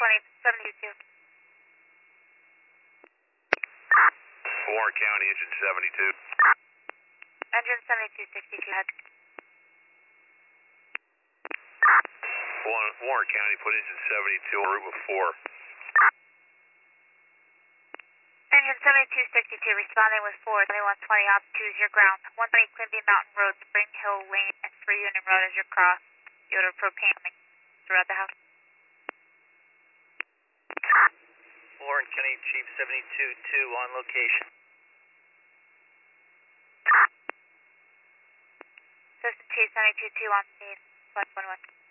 72. Warren County, engine 72. Engine 72, 62 head. Warren County, put engine 72 en route with 4. Engine 7262 responding with 42120 off 2 is your ground. 120 Quimby Mountain Road, Spring Hill Lane, and 3 Union Road is your cross. Yoder propane leak throughout the house. Warren County Chief 72-2 on location. Assistant Chief 72-2 on scene. 111.